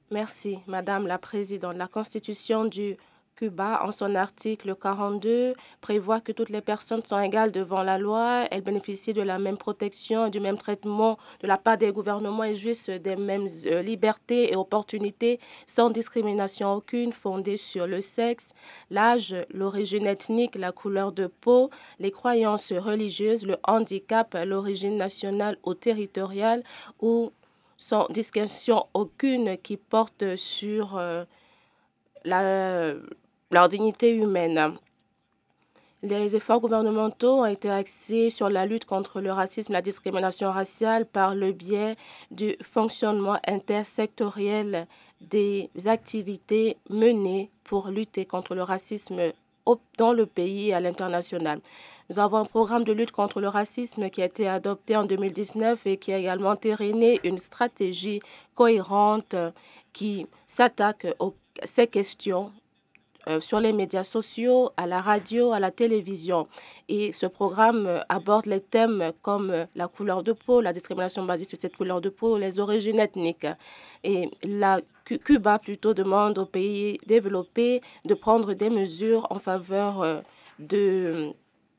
Merci, Madame la Présidente. La Constitution du Cuba, en son article 42, prévoit que toutes les personnes sont égales devant la loi. Elles bénéficient de la même protection et du même traitement de la part des gouvernements et jouissent des mêmes libertés et opportunités sans discrimination aucune fondée sur le sexe, l'âge, l'origine ethnique, la couleur de peau, les croyances religieuses, le handicap, l'origine nationale ou territoriale ou sans distinction aucune qui porte sur la- leur dignité humaine. Les efforts gouvernementaux ont été axés sur la lutte contre le racisme et la discrimination raciale par le biais du fonctionnement intersectoriel des activités menées pour lutter contre le racisme dans le pays et à l'international. Nous avons un programme de lutte contre le racisme qui a été adopté en 2019 et qui a également entériné une stratégie cohérente qui s'attaque à ces questions sur les médias sociaux, à la radio, à la télévision. Et ce programme aborde les thèmes comme la couleur de peau, la discrimination basée sur cette couleur de peau, les origines ethniques. Et Cuba plutôt demande aux pays développés de prendre des mesures en faveur de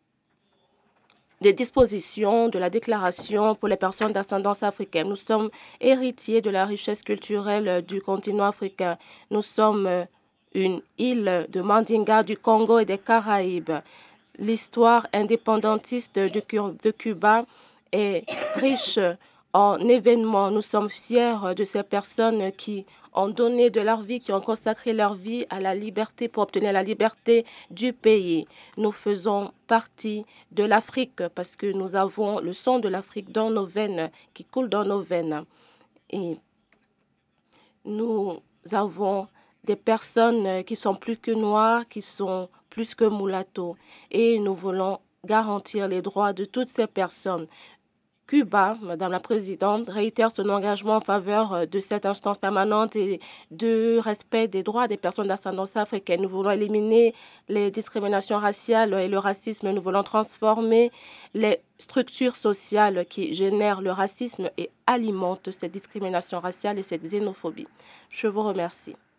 des dispositions de la déclaration pour les personnes d'ascendance africaine. Nous sommes héritiers de la richesse culturelle du continent africain. Nous sommes une île de Mandinga, du Congo et des Caraïbes. L'histoire indépendantiste de Cuba est riche en événements. Nous sommes fiers de ces personnes qui ont donné de leur vie, qui ont consacré leur vie à la liberté pour obtenir la liberté du pays. Nous faisons partie de l'Afrique parce que nous avons le sang de l'Afrique dans nos veines, qui coule dans nos veines. Et nous avons des personnes qui sont plus que noires, qui sont plus que mulattos. Et nous voulons garantir les droits de toutes ces personnes. Cuba, Madame la Présidente, réitère son engagement en faveur de cette instance permanente et de respect des droits des personnes d'ascendance africaine. Nous voulons éliminer les discriminations raciales et le racisme. Nous voulons transformer les structures sociales qui génèrent le racisme et alimentent cette discrimination raciale et cette xénophobie. Je vous remercie.